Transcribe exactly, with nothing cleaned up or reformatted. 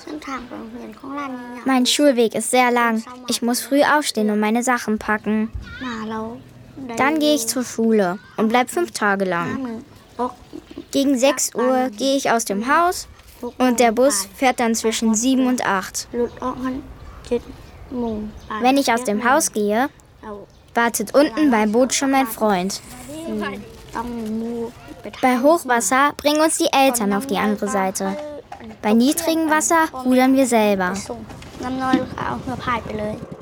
Mein Schulweg ist sehr lang. Ich muss früh aufstehen und meine Sachen packen. Dann gehe ich zur Schule und bleibe fünf Tage lang. Gegen sechs Uhr gehe ich aus dem Haus und der Bus fährt dann zwischen sieben und acht. Wenn ich aus dem Haus gehe, wartet unten beim Boot schon mein Freund. Bei Hochwasser bringen uns die Eltern auf die andere Seite. Bei niedrigem Wasser rudern wir selber.